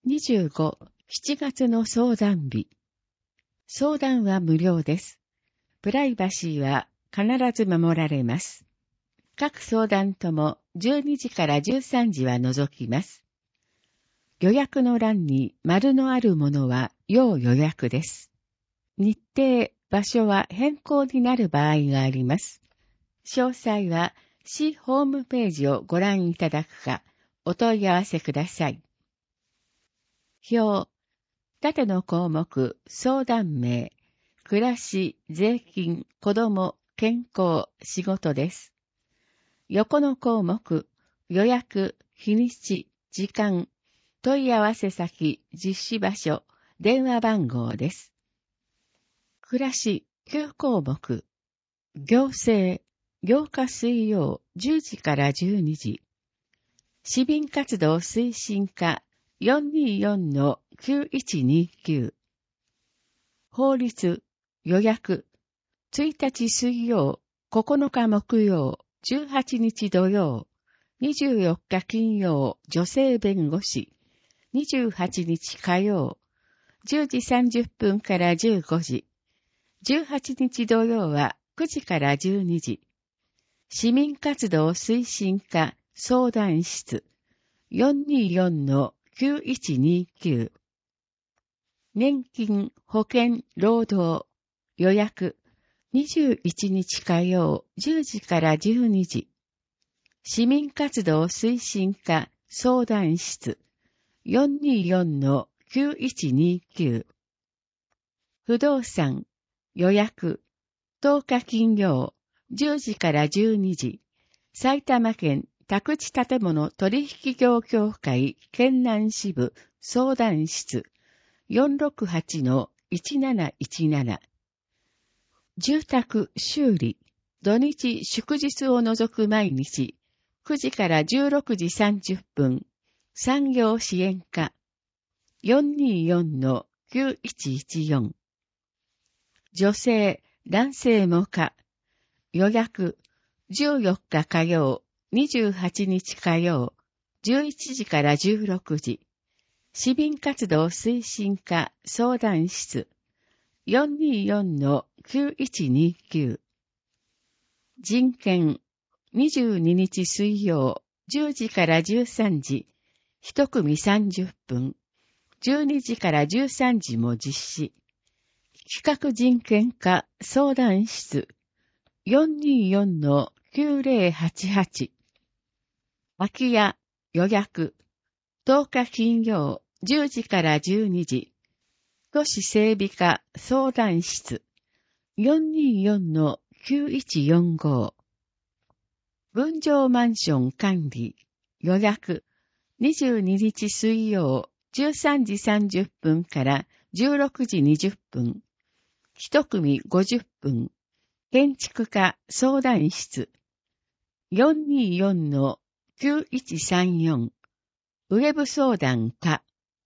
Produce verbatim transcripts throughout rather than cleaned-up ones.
にじゅうご、しちがつの相談日。相談は無料です。プライバシーは必ず守られます。各相談ともじゅうにじからじゅうさんじは除きます。予約の欄に丸のあるものは要予約です。日程、場所は変更になる場合があります。詳細は市ホームページをご覧いただくか、お問い合わせください。表、縦の項目、相談名、暮らし、税金、子供、健康、仕事です。横の項目、予約、日にち、時間、問い合わせ先、実施場所、電話番号です。暮らし、きゅう項目、行政、ようか水曜じゅうじからじゅうにじ、市民活動推進課 よんにーよんのきゅういちにきゅう、法律、予約、いちにち水曜、ここのか木曜、じゅうはちにち土曜、にじゅうよっか金曜、女性弁護士、にじゅうはちにち火曜、じゅうじさんじゅっぷんからじゅうごじ、じゅうはちにち土曜はくじからじゅうにじ、市民活動推進課相談室 よんにーよんのきゅういちにきゅう、年金、保険、労働、予約、にじゅういちにち火曜じゅうじからじゅうにじ、市民活動推進課相談室 よんにーよんのきゅういちにきゅう、不動産、予約、とおか金曜じゅうじからじゅうにじ、埼玉県宅地建物取引業協会県南支部相談室 よんろくはちのいちなないちなな、住宅修理、土日祝日を除く毎日くじからじゅうろくじさんじゅっぷん、産業支援課 よんにーよんのきゅういちいちよん、女性、男性も可、予約、じゅうよっか火曜、にじゅうはちにち火曜、じゅういちじからじゅうろくじ、市民活動推進課相談室 よんにーよんのきゅういちにきゅう、人権、にじゅうににち水曜、じゅうじからじゅうさんじ、一組さんじゅっぷん、じゅうにじからじゅうさんじも実施。企画人権課相談室 よんにーよんのきゅうぜろはちはち、空き家、予約、とおか金曜じゅうじからじゅうにじ、都市整備課相談室 よんにーよんのきゅういちよんご、分譲マンション管理、予約、にじゅうににち水曜じゅうさんじさんじゅっぷんからじゅうろくじにじゅっぷん、一組ごじゅっぷん、建築課相談室 よんにーよんのきゅういちさんよん、ウェブ相談課、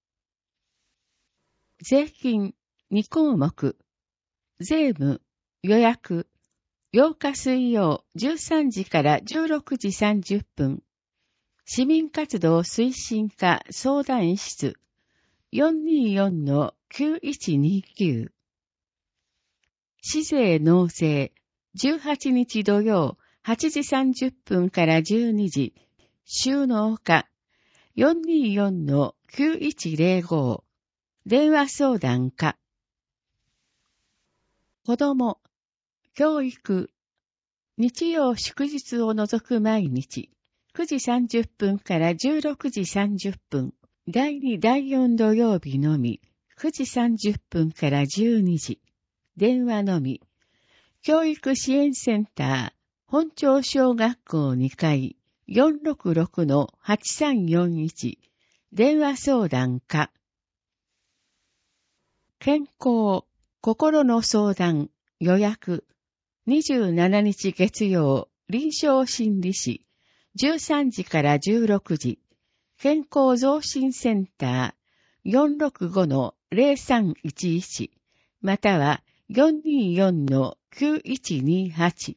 税金に項目、税務、予約、ようか水曜じゅうさんじからじゅうろくじさんじゅっぷん、市民活動推進課相談室 よんにーよんのきゅういちにきゅう、市税納税じゅうはちにち土曜はちじさんじゅっぷんからじゅうにじ、収納課 よんにーよんのきゅういちぜろご、電話相談課、子供、教育、日曜祝日を除く毎日、くじさんじゅっぷんからじゅうろくじさんじゅっぷん、だいにだいよん土曜日のみ、くじさんじゅっぷんからじゅうにじ、電話のみ、教育支援センター、本町小学校にかい、よんろくろくのはちさんよんいち、電話相談課、健康、心の相談、予約、にじゅうしちにち月曜、臨床心理士、じゅうさんじからじゅうろくじ、健康増進センター、よんろくごのぜろさんいちいち、またはよんにーよんのきゅういちにはち。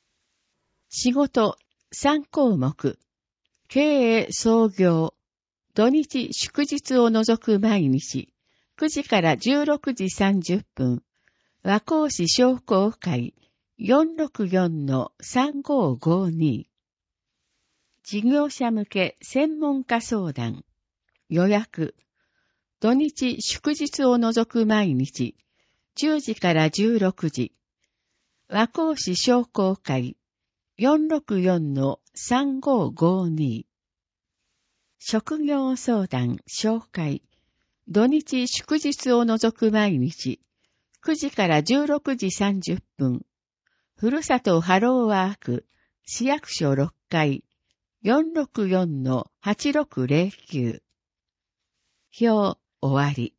仕事さん項目、経営創業、 土日祝日を除く毎日、くじからじゅうろくじさんじゅっぷん、和光市商工会 よんろくよんのさんごーごーに。事業者向け専門家相談。予約。土日祝日を除く毎日、じゅうじからじゅうろくじ。和光市商工会 よんろくよんのさんごーごーに。職業相談紹介。土日祝日を除く毎日、くじからじゅうろくじさんじゅっぷん。ふるさとハローワーク、市役所ろっかい、よんろくよんのはちろくゼロきゅう。表終わり。